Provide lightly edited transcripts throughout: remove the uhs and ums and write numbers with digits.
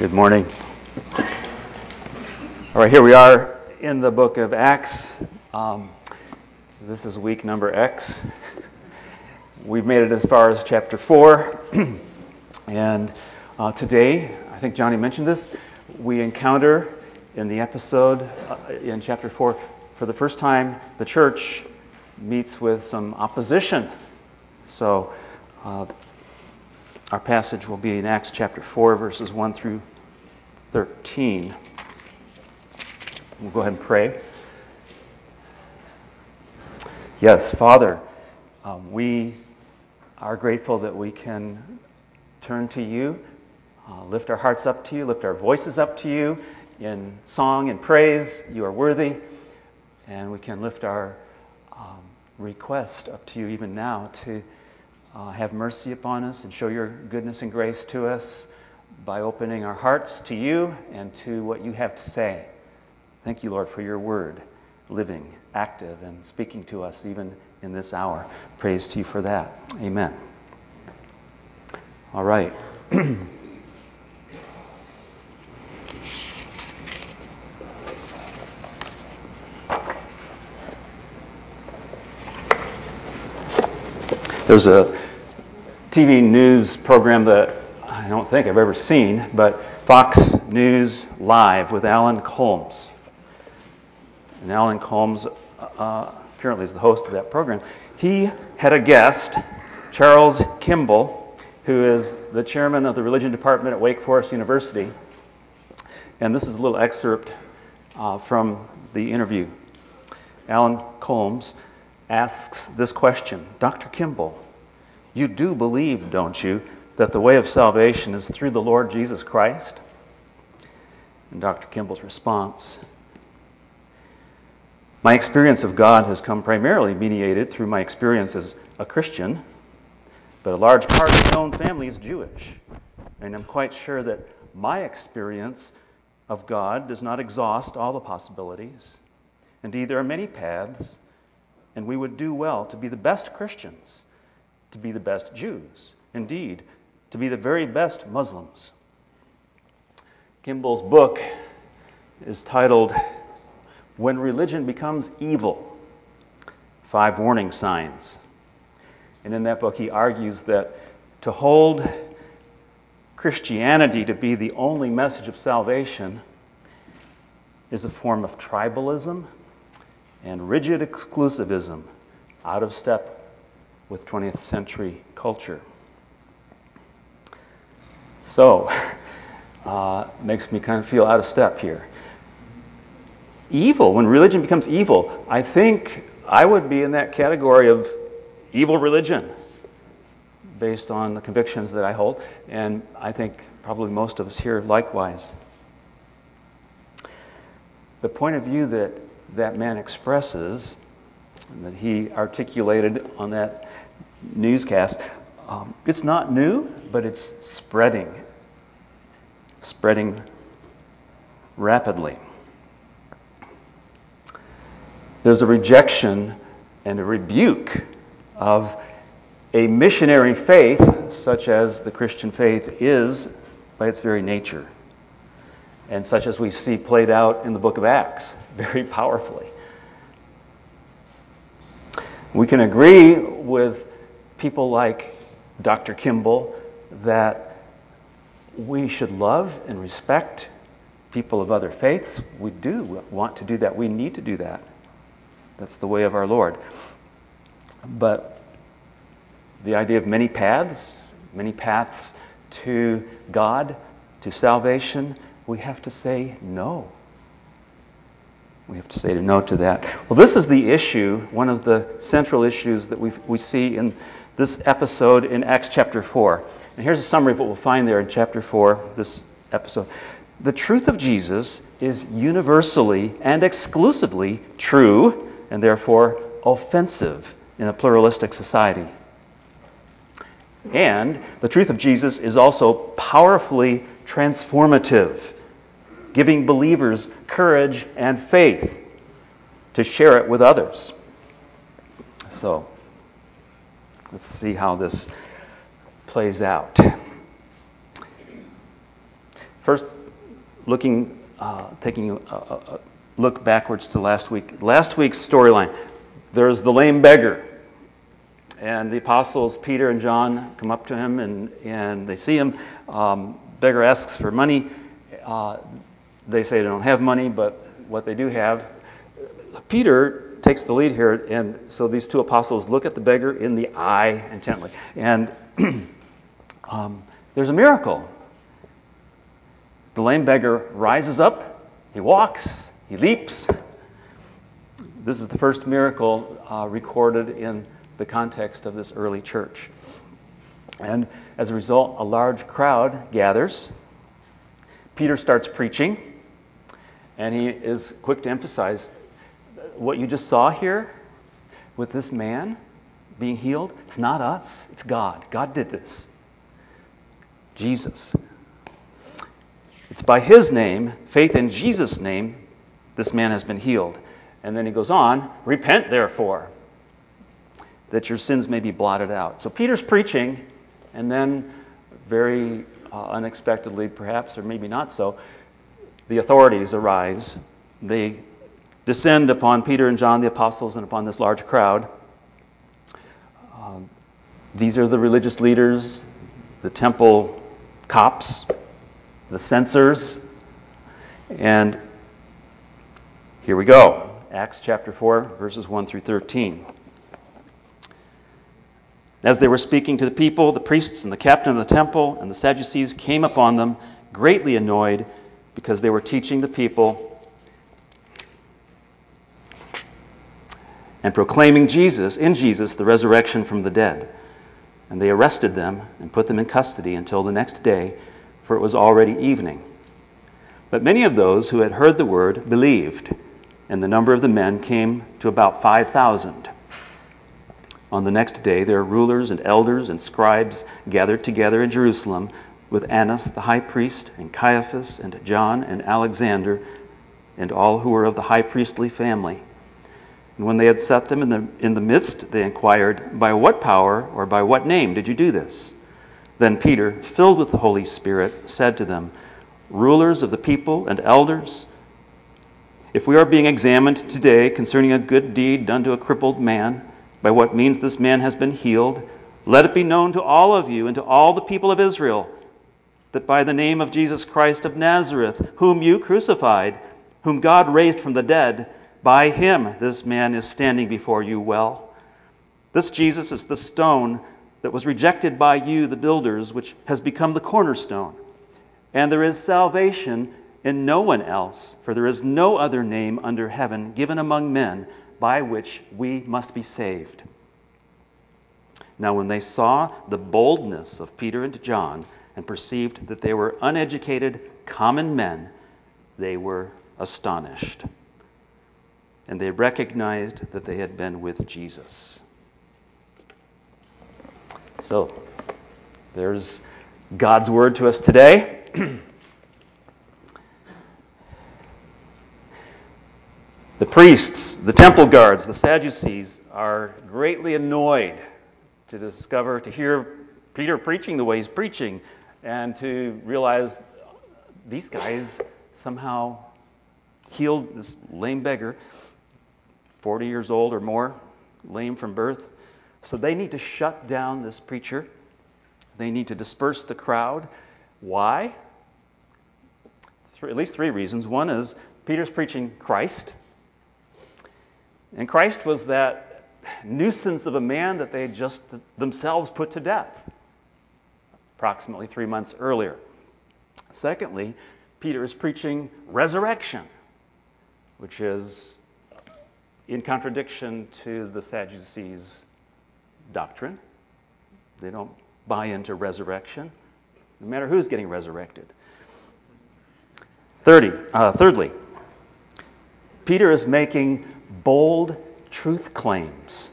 Good morning. All right, here we are in the book of Acts. This is week number X. We've made it as far as chapter 4. And today, I think Johnny mentioned this, we encounter in the episode in chapter 4, for the first time, the church meets with some opposition. So our passage will be in Acts chapter 4, verses 1 through 13. We'll go ahead and pray. Yes, Father, we are grateful that we can turn to you, lift our hearts up to you, lift our voices up to you in song and praise. You are worthy, and we can lift our request up to you even now to have mercy upon us and show your goodness and grace to us by opening our hearts to you and to what you have to say. Thank you, Lord, for your word, living, active, and speaking to us even in this hour. Praise to you for that. Amen. All right. There's a TV news program that I don't think I've ever seen, but Fox News Live with Alan Colmes. And Alan Colmes apparently is the host of that program. He had a guest, Charles Kimball, who is the chairman of the religion department at Wake Forest University. And this is a little excerpt from the interview. Alan Colmes asks this question: Dr. Kimball, you do believe, don't you, that the way of salvation is through the Lord Jesus Christ? And Dr. Kimball's response: my experience of God has come primarily mediated through my experience as a Christian, but a large part of my own family is Jewish. And I'm quite sure that my experience of God does not exhaust all the possibilities. Indeed, there are many paths, and we would do well to be the best Christians, to be the best Jews, indeed, to be the very best Muslims. Kimball's book is titled When Religion Becomes Evil, 5 Warning Signs. And in that book he argues that to hold Christianity to be the only message of salvation is a form of tribalism and rigid exclusivism, out of step with 20th century culture. So, makes me kind of feel out of step here. Evil, when religion becomes evil, I think I would be in that category of evil religion, based on the convictions that I hold, and I think probably most of us here likewise. The point of view that that man expresses, and that he articulated on that newscast, it's not new, but it's spreading rapidly. There's a rejection and a rebuke of a missionary faith, such as the Christian faith is by its very nature, and such as we see played out in the book of Acts very powerfully. We can agree with people like Dr. Kimball that we should love and respect people of other faiths. We do want to do that. We need to do that. That's the way of our Lord. But the idea of many paths to God, to salvation, we have to say no. We have to say no to that. Well, this is the issue, one of the central issues that we see in this episode in Acts chapter 4. And here's a summary of what we'll find there in chapter 4, this episode. The truth of Jesus is universally and exclusively true, and therefore offensive in a pluralistic society. And the truth of Jesus is also powerfully transformative, giving believers courage and faith to share it with others. So, let's see how this plays out. First, taking a look backwards to last week. Last week's storyline. There's the lame beggar. And the apostles, Peter and John, come up to him and they see him. Beggar asks for money. They say they don't have money, but what they do have. Peter takes the lead here, and so these two apostles look at the beggar in the eye intently. And there's a miracle. The lame beggar rises up, he walks, he leaps. This is the first miracle recorded in the context of this early church. And as a result, a large crowd gathers. Peter starts preaching, and he is quick to emphasize what you just saw here with this man being healed. It's not us, it's God. God did this. Jesus. It's by his name, faith in Jesus' name, this man has been healed. And then he goes on, repent therefore, that your sins may be blotted out. So Peter's preaching, and then very unexpectedly perhaps, or maybe not so, the authorities arise. They descend upon Peter and John, the apostles, and upon this large crowd. These are the religious leaders, the temple cops, the censors, and here we go. Acts chapter 4, verses 1 through 13. As they were speaking to the people, the priests and the captain of the temple and the Sadducees came upon them, greatly annoyed, because they were teaching the people and proclaiming in Jesus, the resurrection from the dead. And they arrested them and put them in custody until the next day, for it was already evening. But many of those who had heard the word believed, and the number of the men came to about 5,000. On the next day, their rulers and elders and scribes gathered together in Jerusalem with Annas the high priest, and Caiaphas, and John, and Alexander, and all who were of the high priestly family. And when they had set them in the midst, they inquired, by what power or by what name did you do this? Then Peter, filled with the Holy Spirit, said to them, rulers of the people and elders, if we are being examined today concerning a good deed done to a crippled man, by what means this man has been healed, let it be known to all of you and to all the people of Israel that by the name of Jesus Christ of Nazareth, whom you crucified, whom God raised from the dead, by him this man is standing before you well. This Jesus is the stone that was rejected by you, the builders, which has become the cornerstone. And there is salvation in no one else, for there is no other name under heaven given among men by which we must be saved. Now when they saw the boldness of Peter and John and perceived that they were uneducated, common men, they were astonished. And they recognized that they had been with Jesus. So, there's God's word to us today. The priests, the temple guards, the Sadducees are greatly annoyed to hear Peter preaching the way he's preaching, and to realize these guys somehow healed this lame beggar, 40 years old or more, lame from birth. So they need to shut down this preacher. They need to disperse the crowd. Why? At least three reasons. One is Peter's preaching Christ. And Christ was that nuisance of a man that they had just themselves put to death approximately 3 months earlier. Secondly, Peter is preaching resurrection, which is in contradiction to the Sadducees' doctrine. They don't buy into resurrection, no matter who's getting resurrected. Thirdly, Peter is making bold truth claims.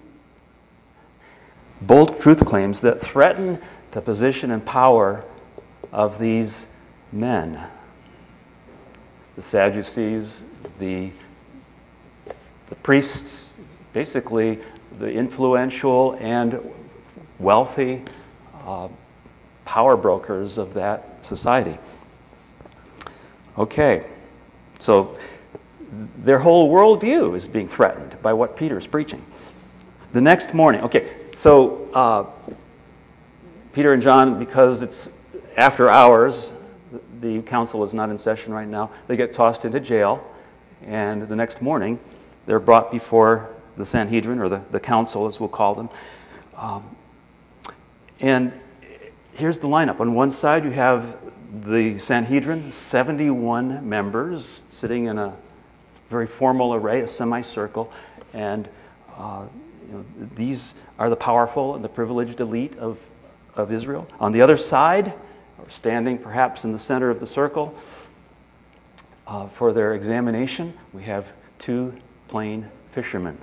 Bold truth claims that threaten the position and power of these men. The Sadducees, the priests, basically the influential and wealthy power brokers of that society. Okay, so their whole worldview is being threatened by what Peter is preaching. The next morning, okay, so Peter and John, because it's after hours, the council is not in session right now, they get tossed into jail, and the next morning they're brought before the Sanhedrin, or the council as we'll call them. And here's the lineup. On one side you have the Sanhedrin, 71 members sitting in a very formal array, a semicircle, and these are the powerful and the privileged elite of Israel. On the other side, or standing perhaps in the center of the circle, for their examination, we have two plain fishermen.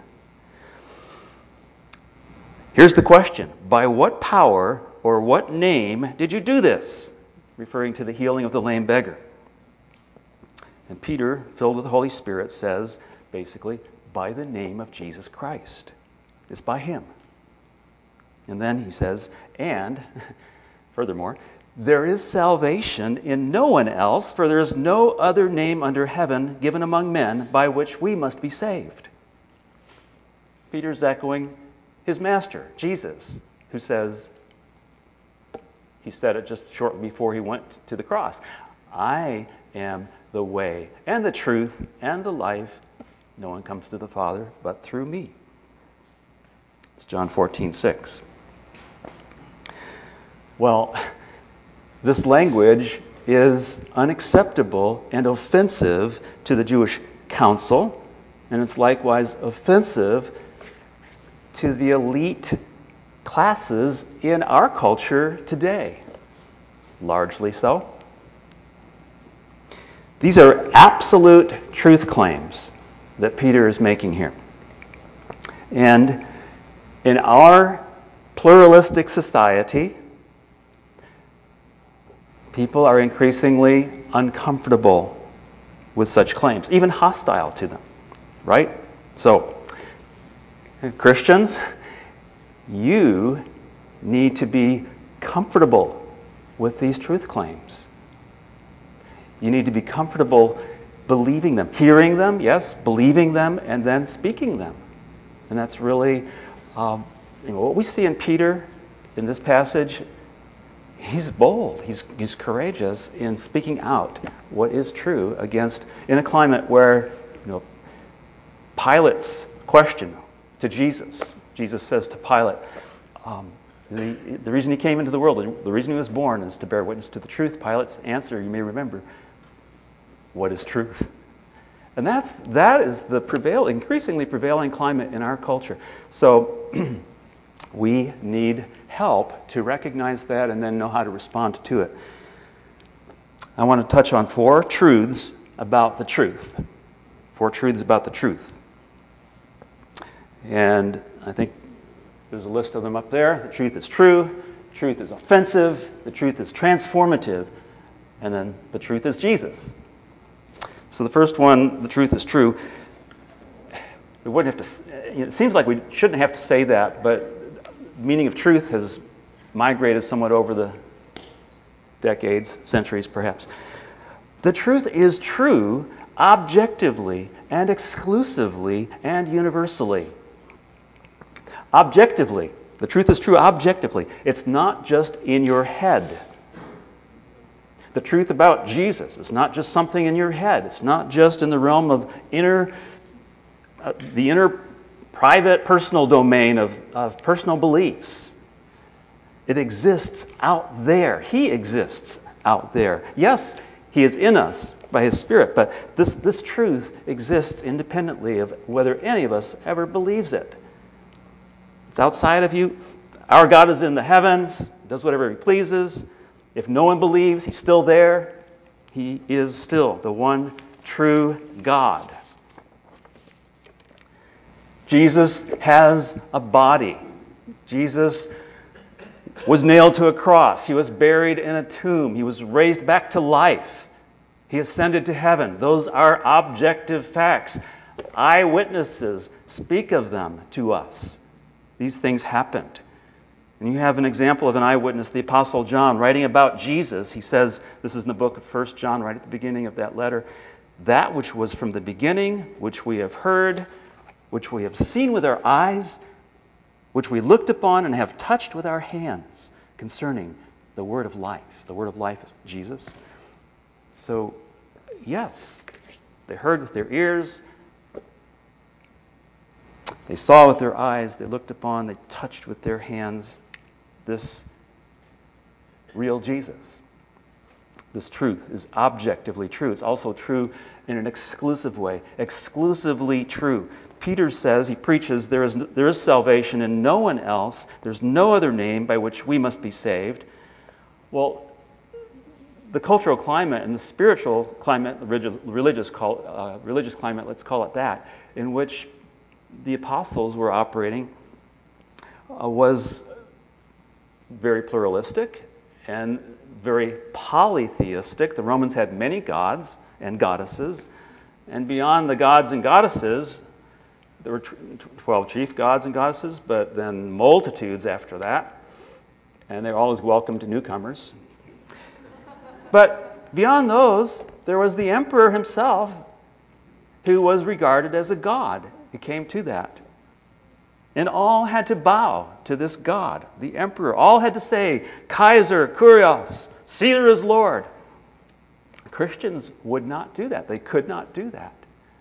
Here's the question. By what power or what name did you do this? Referring to the healing of the lame beggar. And Peter, filled with the Holy Spirit, says, basically, by the name of Jesus Christ. It's by him. And then he says, and, furthermore, there is salvation in no one else, for there is no other name under heaven given among men by which we must be saved. Peter's echoing his master, Jesus, who says, he said it just shortly before he went to the cross, I am the way and the truth and the life. No one comes to the Father but through me. It's John 14:6. Well, this language is unacceptable and offensive to the Jewish council, and it's likewise offensive to the elite classes in our culture today. Largely so. These are absolute truth claims that Peter is making here. And in our pluralistic society, people are increasingly uncomfortable with such claims, even hostile to them, right? So, Christians, you need to be comfortable with these truth claims. You need to be comfortable believing them, hearing them, yes, believing them, and then speaking them. And that's really what we see in Peter in this passage. He's bold. He's courageous in speaking out what is true in a climate where Pilate's question to Jesus. Jesus says to Pilate, the reason he came into the world, the reason he was born is to bear witness to the truth. Pilate's answer, you may remember, what is truth? And that is the increasingly prevailing climate in our culture. So we need help to recognize that and then know how to respond to it. I want to touch on 4 truths about the truth. 4 truths about the truth. And I think there's a list of them up there. The truth is true. The truth is offensive. The truth is transformative. And then the truth is Jesus. So the first one, the truth is true. We wouldn't have to. It seems like we shouldn't have to say that, but the meaning of truth has migrated somewhat over the decades, centuries perhaps. The truth is true objectively and exclusively and universally. Objectively. The truth is true objectively. It's not just in your head. The truth about Jesus is not just something in your head. It's not just in the realm of the inner private personal domain of personal beliefs. It exists out there. He exists out there. Yes, he is in us by his Spirit, but this truth exists independently of whether any of us ever believes it. It's outside of you. Our God is in the heavens, does whatever he pleases. If no one believes, he's still there. He is still the one true God. Jesus has a body. Jesus was nailed to a cross. He was buried in a tomb. He was raised back to life. He ascended to heaven. Those are objective facts. Eyewitnesses speak of them to us. These things happened. And you have an example of an eyewitness, the Apostle John, writing about Jesus. He says, this is in the book of 1 John, right at the beginning of that letter, that which was from the beginning, which we have heard, which we have seen with our eyes, which we looked upon and have touched with our hands, concerning the word of life. The word of life is Jesus. So, yes, they heard with their ears, they saw with their eyes, they looked upon, they touched with their hands this real Jesus. This truth is objectively true. It's also true in an exclusive way. Exclusively true. Peter says, he preaches, there is salvation in no one else. There's no other name by which we must be saved. Well, the cultural climate and the spiritual climate, religious climate, let's call it that, in which the apostles were operating was very pluralistic and very polytheistic. The Romans had many gods and goddesses, and beyond the gods and goddesses, there were 12 chief gods and goddesses, but then multitudes after that, and they're always welcome to newcomers. But beyond those, there was the emperor himself, who was regarded as a god. He came to that. And all had to bow to this God, the emperor. All had to say, Kaiser, Kurios, Caesar is Lord. Christians would not do that. They could not do that.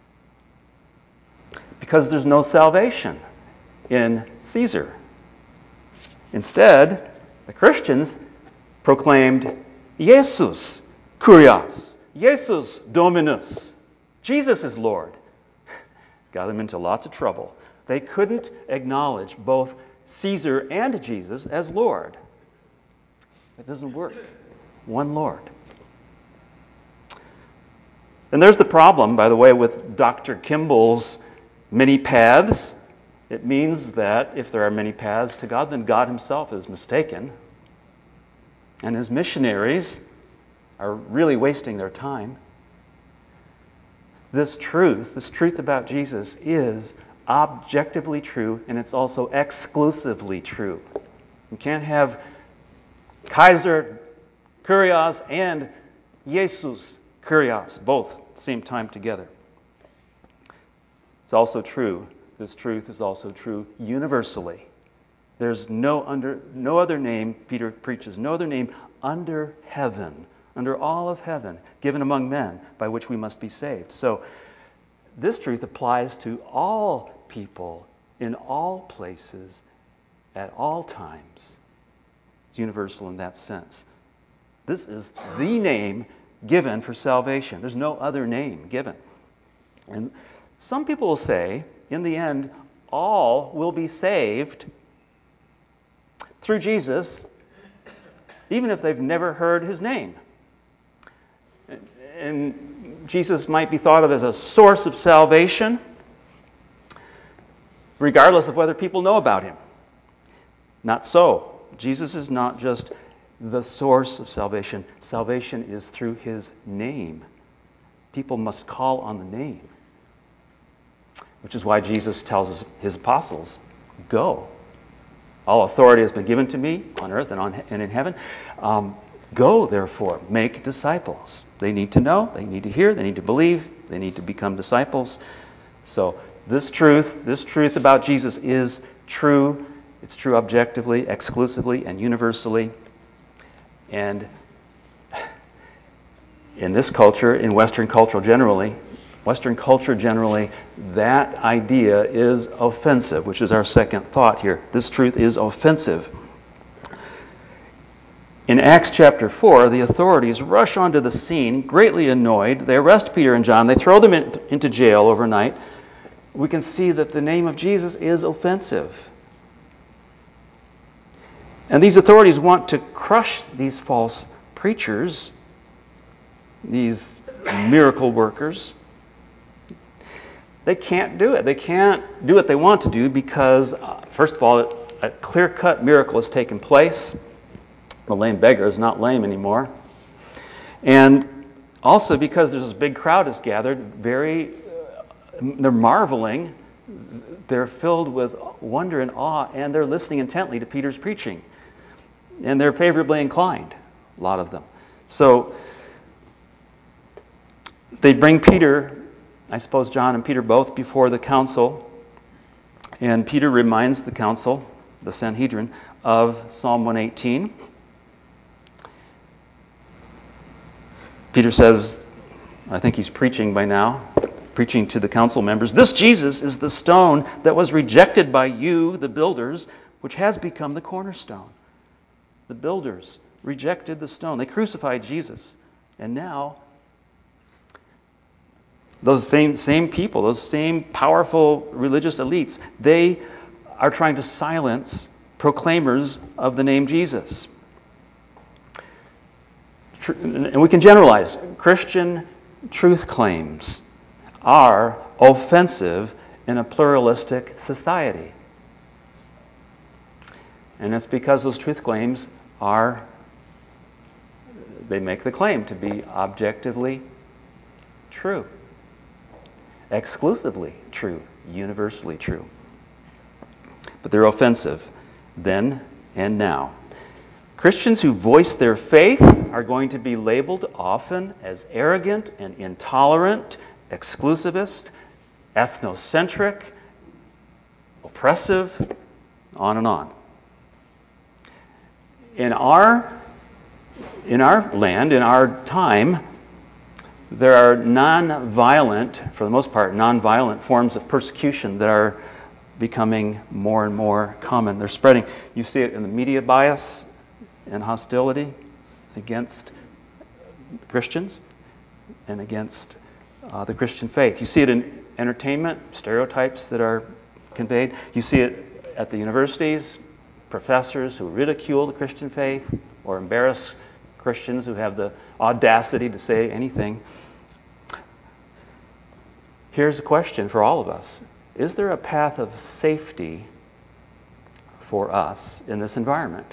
Because there's no salvation in Caesar. Instead, the Christians proclaimed Jesus, Kurios, Jesus Dominus. Jesus is Lord. Got them into lots of trouble. They couldn't acknowledge both Caesar and Jesus as Lord. It doesn't work. One Lord. And there's the problem, by the way, with Dr. Kimball's many paths. It means that if there are many paths to God, then God himself is mistaken. And his missionaries are really wasting their time. This truth about Jesus is objectively true, and it's also exclusively true. You can't have Kaiser Kurios and Jesus Kurios both at the same time together. It's also true. This truth is also true universally. There's no other name, Peter preaches, no other name under heaven, under all of heaven, given among men, by which we must be saved. So this truth applies to all people, in all places, at all times. It's universal in that sense. This is the name given for salvation. There's no other name given. And some people will say, in the end, all will be saved through Jesus, even if they've never heard his name. And Jesus might be thought of as a source of salvation, regardless of whether people know about him. Not so. Jesus is not just the source of salvation. Salvation is through his name. People must call on the name. Which is why Jesus tells his apostles, go. All authority has been given to me on earth and in heaven. Go, therefore, make disciples. They need to know, they need to hear, they need to believe, they need to become disciples. So this truth about Jesus is true. It's true objectively, exclusively, and universally. And in this culture, in Western culture generally, that idea is offensive, which is our second thought here. This truth is offensive. In Acts chapter 4, the authorities rush onto the scene, greatly annoyed. They arrest Peter and John. They throw them into jail overnight. We can see that the name of Jesus is offensive. And these authorities want to crush these false preachers, these miracle workers. They can't do it. They can't do what they want to do because, first of all, a clear-cut miracle has taken place. The lame beggar is not lame anymore. And also because there's this big crowd has gathered, they're marveling they're filled with wonder and awe, and they're listening intently to Peter's preaching. And they're favorably inclined, a lot of them. So they bring Peter, I suppose John and Peter both, before the council. And Peter reminds the council, the Sanhedrin, of Psalm 118. Peter says, I think he's preaching by now, preaching to the council members, "This Jesus is the stone that was rejected by you, the builders, which has become the cornerstone." The builders rejected the stone. They crucified Jesus. And now, those same people, those same powerful religious elites, they are trying to silence proclaimers of the name Jesus. And we can generalize. Christian truth claims are offensive in a pluralistic society. And it's because those truth claims they make the claim to be objectively true, exclusively true, universally true. But they're offensive then and now. Christians who voice their faith are going to be labeled often as arrogant and intolerant, exclusivist, ethnocentric, oppressive, on and on. In our land, in our time, there are non-violent, for the most part, non-violent forms of persecution that are becoming more and more common. They're spreading. You see it in the media bias and hostility against Christians and against the Christian faith. You see it in entertainment, stereotypes that are conveyed. You see it at the universities, professors who ridicule the Christian faith or embarrass Christians who have the audacity to say anything. Here's a question for all of us. Is there a path of safety for us in this environment?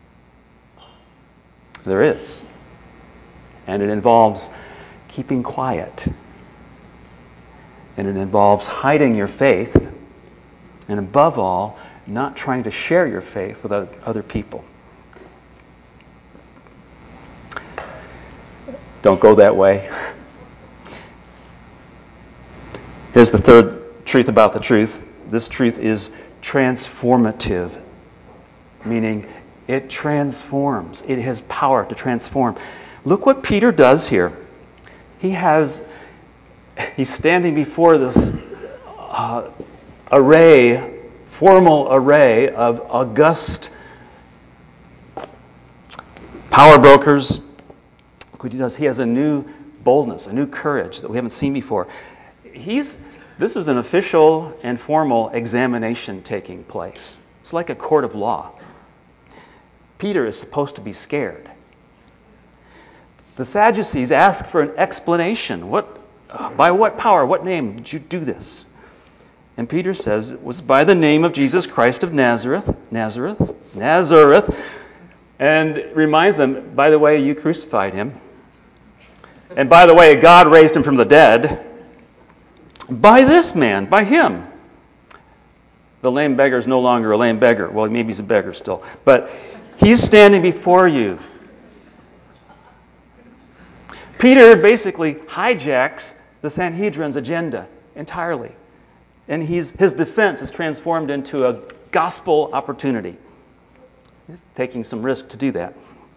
There is. And it involves keeping quiet. And it involves hiding your faith. And above all, not trying to share your faith with other people. Don't go that way. Here's the third truth about the truth. This truth is transformative, meaning it transforms. It has power to transform. Look what Peter does here. He's standing before this formal array of august power brokers. Look what he does. He has a new boldness, a new courage that we haven't seen before. This is an official and formal examination taking place. It's like a court of law. Peter is supposed to be scared. The Sadducees ask for an explanation. By what power, what name did you do this? And Peter says it was by the name of Jesus Christ of Nazareth, and reminds them, by the way, you crucified him. And by the way, God raised him from the dead. By this man, by him. The lame beggar is no longer a lame beggar. Well, maybe he's a beggar still. But he's standing before you. Peter basically hijacks the Sanhedrin's agenda entirely. And his defense is transformed into a gospel opportunity. He's taking some risk to do that.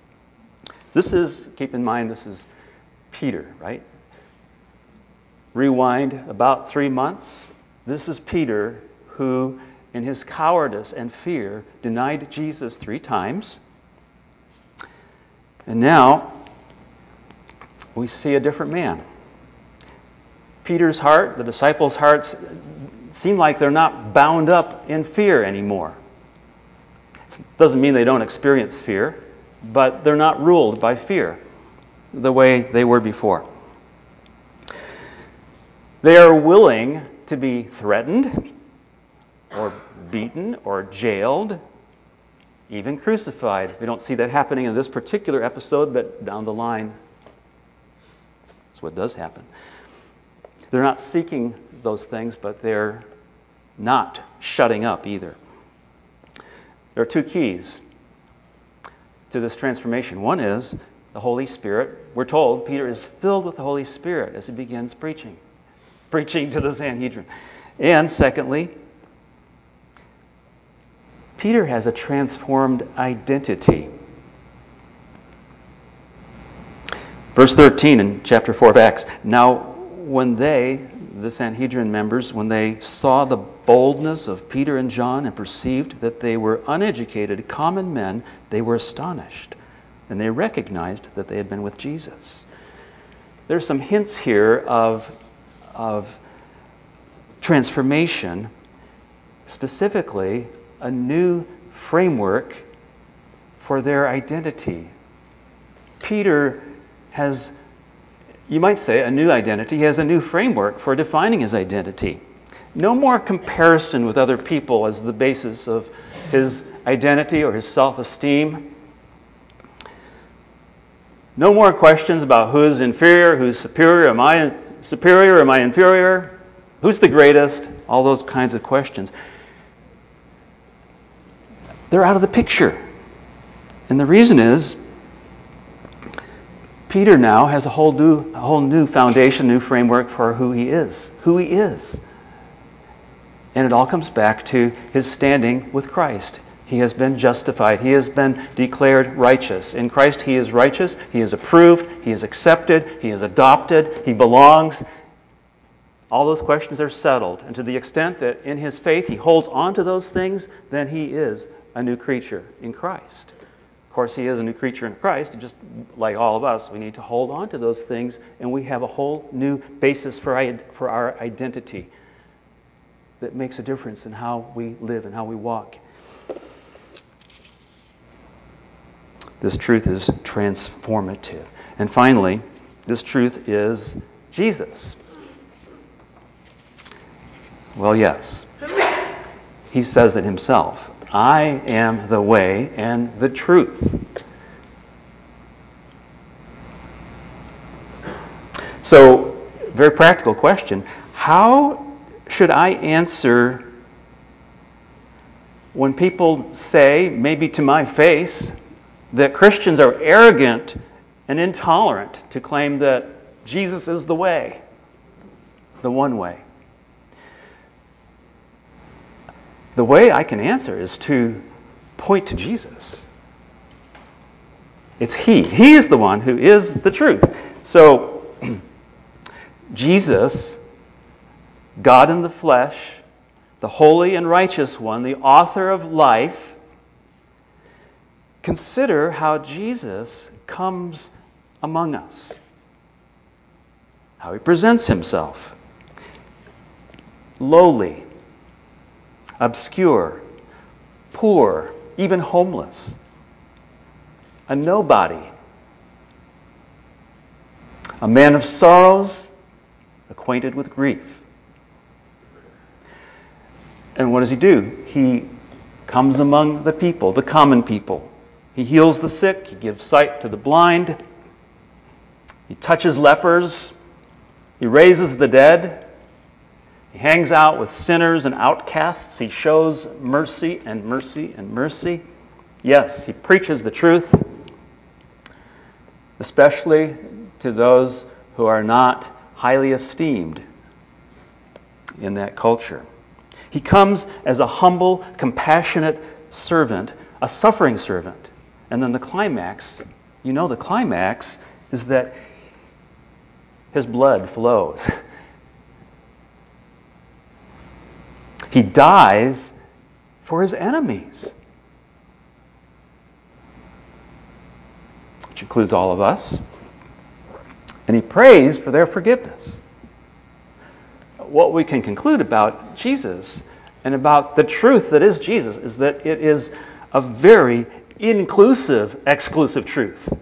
Keep in mind, this is Peter, right? Rewind about 3 months. This is Peter who, in his cowardice and fear, denied Jesus 3 times. And now, we see a different man. Peter's heart, the disciples' hearts, seem like they're not bound up in fear anymore. It doesn't mean they don't experience fear, but they're not ruled by fear the way they were before. They are willing to be threatened or beaten or jailed, even crucified. We don't see that happening in this particular episode, but down the line, that's what does happen. They're not seeking those things, but they're not shutting up either. There are two keys to this transformation. One is the Holy Spirit. We're told Peter is filled with the Holy Spirit as he begins preaching to the Sanhedrin. And secondly, Peter has a transformed identity. Verse 13 in chapter 4 of Acts. Now, when the Sanhedrin members, when they saw the boldness of Peter and John and perceived that they were uneducated, common men, they were astonished. And they recognized that they had been with Jesus. There's some hints here of transformation, specifically a new framework for their identity. Peter has, you might say, a new identity. He has a new framework for defining his identity. No more comparison with other people as the basis of his identity or his self-esteem. No more questions about who's inferior, who's superior. Am I superior? Am I inferior? Who's the greatest? All those kinds of questions. They're out of the picture. And the reason is, Peter now has a whole new foundation, new framework for who he is. And it all comes back to his standing with Christ. He has been justified. He has been declared righteous. In Christ he is righteous. He is approved. He is accepted. He is adopted. He belongs. All those questions are settled. And to the extent that in his faith he holds on to those things, then he is a new creature in Christ. Of course, he is a new creature in Christ. And just like all of us, we need to hold on to those things, and we have a whole new basis for our identity that makes a difference in how we live and how we walk. This truth is transformative. And finally, this truth is Jesus. Well, yes. He says it himself. I am the way and the truth. So, very practical question. How should I answer when people say, maybe to my face, that Christians are arrogant and intolerant to claim that Jesus is the way, the one way? The way I can answer is to point to Jesus. It's He. He is the one who is the truth. So, Jesus, God in the flesh, the holy and righteous one, the author of life, consider how Jesus comes among us, how he presents himself. Lowly, obscure, poor, even homeless, a nobody, a man of sorrows, acquainted with grief. And what does he do? He comes among the people, the common people. He heals the sick, he gives sight to the blind, he touches lepers, he raises the dead, he hangs out with sinners and outcasts, he shows mercy and mercy and mercy. Yes, he preaches the truth, especially to those who are not highly esteemed in that culture. He comes as a humble, compassionate servant, a suffering servant. And then the climax is that his blood flows. He dies for his enemies, which includes all of us. And he prays for their forgiveness. What we can conclude about Jesus and about the truth that is Jesus is that it is a very inclusive, exclusive truth.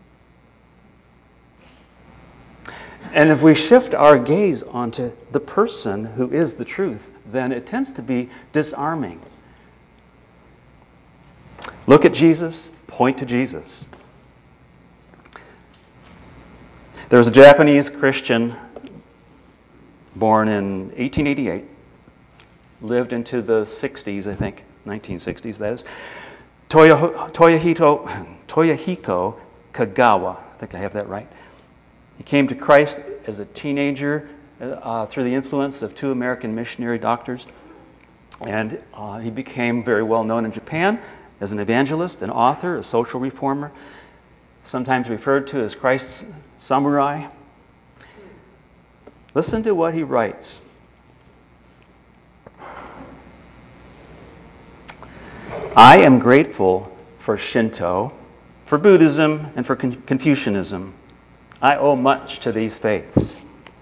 And if we shift our gaze onto the person who is the truth, then it tends to be disarming. Look at Jesus, point to Jesus. There was a Japanese Christian born in 1888 lived into the 60s, I think, 1960s, that is. Toyohiko Kagawa, I think I have that right. He came to Christ as a teenager through the influence of two American missionary doctors. And he became very well known in Japan as an evangelist, an author, a social reformer, sometimes referred to as Christ's samurai. Listen to what he writes. I am grateful for Shinto, for Buddhism, and for Confucianism. I owe much to these faiths.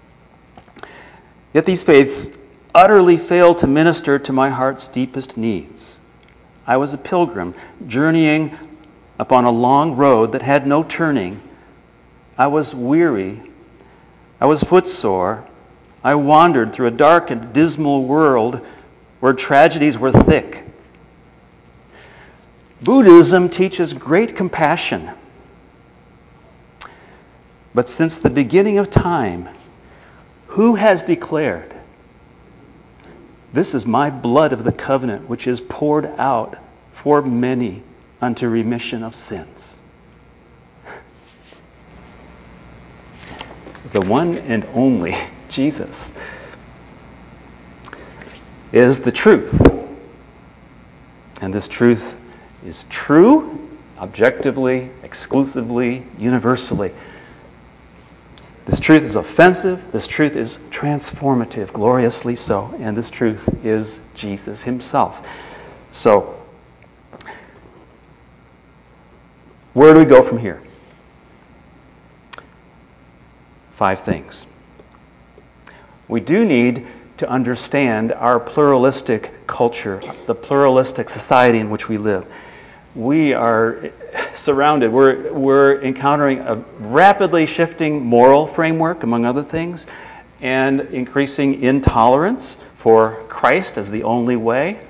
Yet these faiths utterly failed to minister to my heart's deepest needs. I was a pilgrim, journeying upon a long road that had no turning. I was weary. I was footsore. I wandered through a dark and dismal world where tragedies were thick. Buddhism teaches great compassion. But since the beginning of time, who has declared, "This is my blood of the covenant, which is poured out for many unto remission of sins"? The one and only Jesus is the truth. And this truth is true, objectively, exclusively, universally. This truth is offensive. This truth is transformative, gloriously so. And this truth is Jesus himself. So, where do we go from here? 5 things. We do need to understand our pluralistic culture, the pluralistic society in which we live. We are surrounded, we're encountering a rapidly shifting moral framework, among other things, and increasing intolerance for Christ as the only way.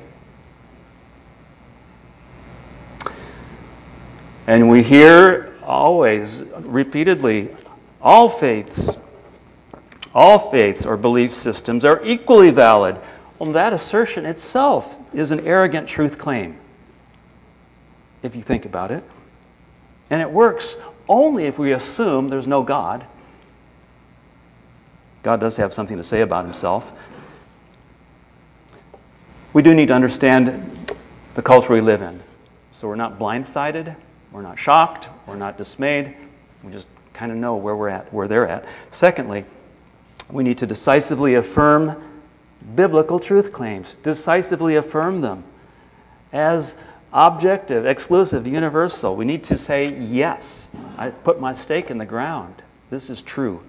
And we hear always, repeatedly, all faiths or belief systems are equally valid. Well, that assertion itself is an arrogant truth claim, if you think about it. And it works only if we assume there's no God. God does have something to say about himself. We do need to understand the culture we live in. So we're not blindsided, we're not shocked, we're not dismayed. We just kind of know where we're at, where they're at. Secondly, we need to decisively affirm biblical truth claims. Decisively affirm them as objective, exclusive, universal. We need to say, yes, I put my stake in the ground. This is true.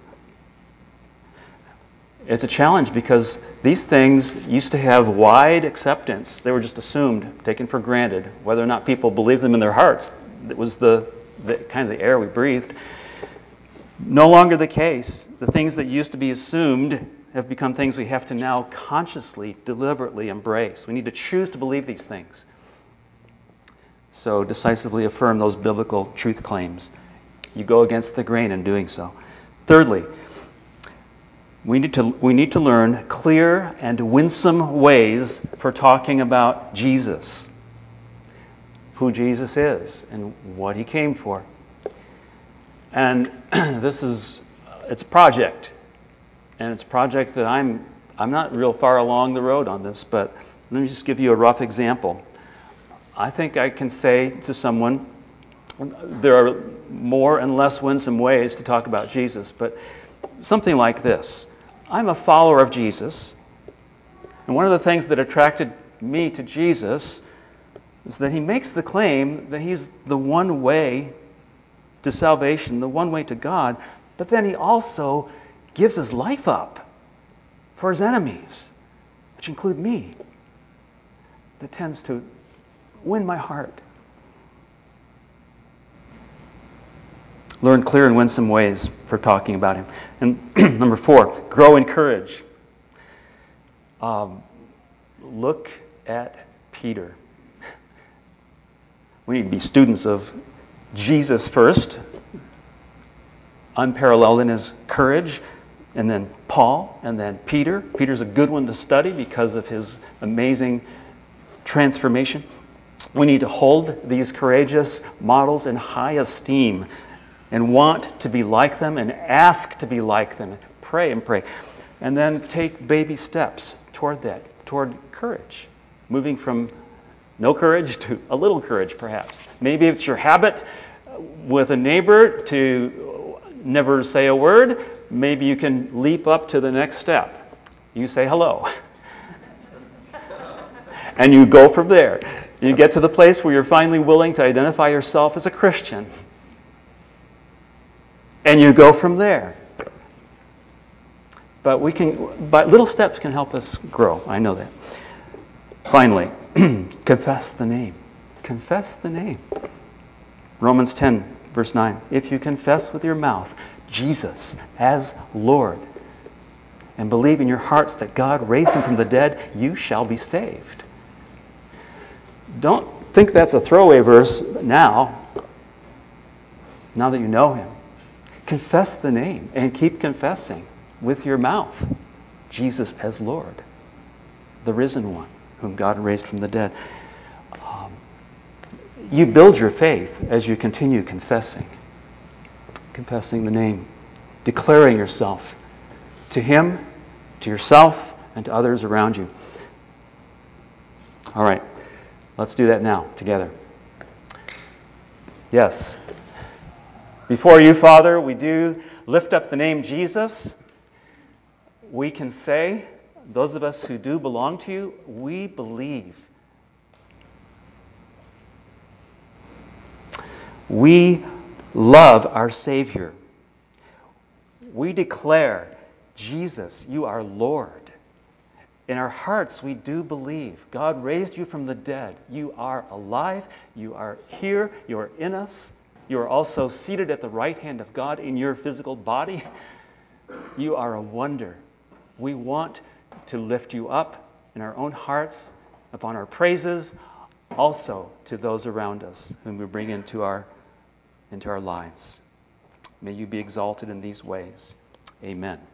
It's a challenge because these things used to have wide acceptance. They were just assumed, taken for granted. Whether or not people believed them in their hearts, it was the kind of the air we breathed. No longer the case. The things that used to be assumed have become things we have to now consciously, deliberately embrace. We need to choose to believe these things. So decisively affirm those biblical truth claims. You go against the grain in doing so. Thirdly, we need to learn clear and winsome ways for talking about Jesus, who Jesus is, and what he came for. And it's a project, and it's a project that I'm not real far along the road on this, but let me just give you a rough example. I think I can say to someone, there are more and less winsome ways to talk about Jesus, but something like this. I'm a follower of Jesus, and one of the things that attracted me to Jesus is that he makes the claim that he's the one way to salvation, the one way to God, but then he also gives his life up for his enemies, which include me. That tends to win my heart. Learn clear and winsome ways for talking about him. And number 4, grow in courage. Look at Peter. We need to be students of Jesus first, unparalleled in his courage, and then Paul, and then Peter. Peter's a good one to study because of his amazing transformation. We need to hold these courageous models in high esteem and want to be like them and ask to be like them. Pray and pray. And then take baby steps toward that, toward courage. Moving from no courage to a little courage, perhaps. Maybe it's your habit with a neighbor to never say a word. Maybe you can leap up to the next step. You say hello. And you go from there. You get to the place where you're finally willing to identify yourself as a Christian. And you go from there. But little steps can help us grow. I know that. Finally, confess the name. Confess the name. Romans 10, verse 9. If you confess with your mouth Jesus as Lord and believe in your hearts that God raised him from the dead, you shall be saved. Don't think that's a throwaway verse now that you know him. Confess the name and keep confessing with your mouth Jesus as Lord, the risen one whom God raised from the dead. You build your faith as you continue confessing the name, declaring yourself to him, to yourself, and to others around you. All right, let's do that now together. Yes. Before you, Father, we do lift up the name Jesus. We can say, those of us who do belong to you, we believe. We love our Savior. We declare, Jesus, you are Lord. In our hearts, we do believe. God raised you from the dead. You are alive. You are here. You are in us. You are also seated at the right hand of God in your physical body. You are a wonder. We want to lift you up in our own hearts, upon our praises, also to those around us whom we bring into our lives. May you be exalted in these ways. Amen.